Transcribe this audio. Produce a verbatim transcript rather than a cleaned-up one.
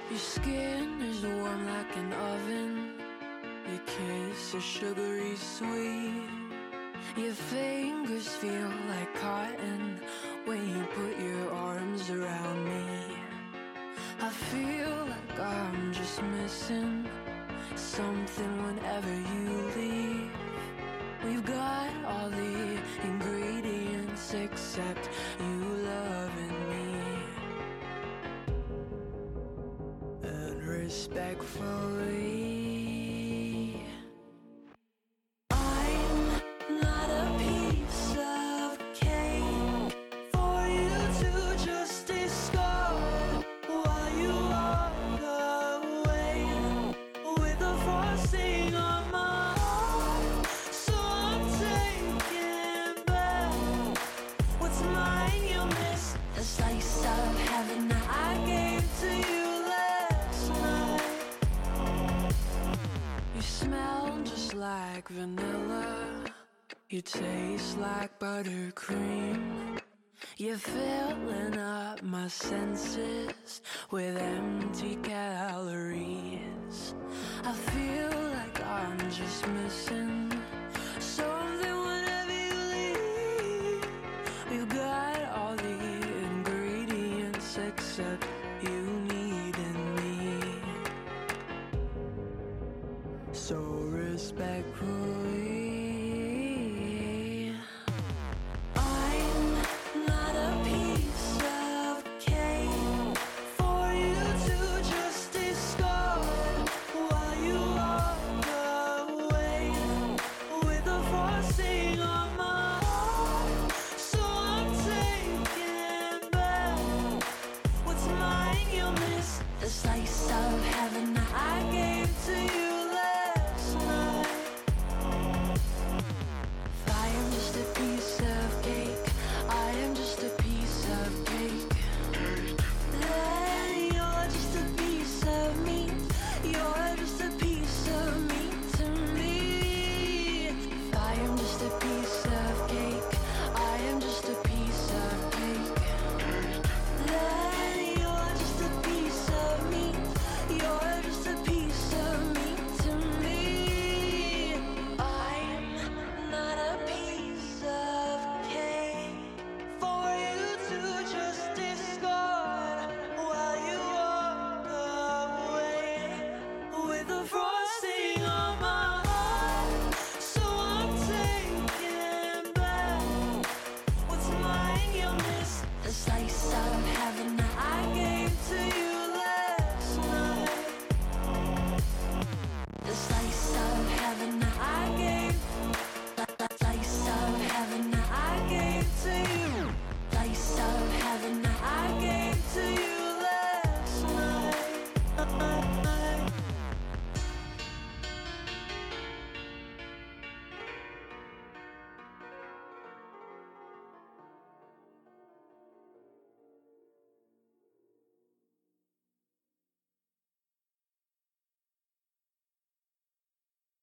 Your skin is warm like an oven. Your kiss is sugary sweet. Your fingers feel like cotton when you put your arms around me. I feel like I'm just missing something whenever you leave. We've got all the ingredients except you loving me. And respectfully, I'm not a piece of cake for you to just discard while you walk away with the frosting on my heart. So I'm taking back what's mine. You missed the slice of heaven that I gave to you last night. You smell just like vanilla. You taste like buttercream. You're filling up my senses with empty calories. I feel like I'm just missing something whenever you leave. We've got all the ingredients except you needing me. So respectfully, I'm not a piece of cake for you to just discard while you walk away with the frosting on my heart. So I'm taking back what's mine. You missed the slice of heaven that I gave to you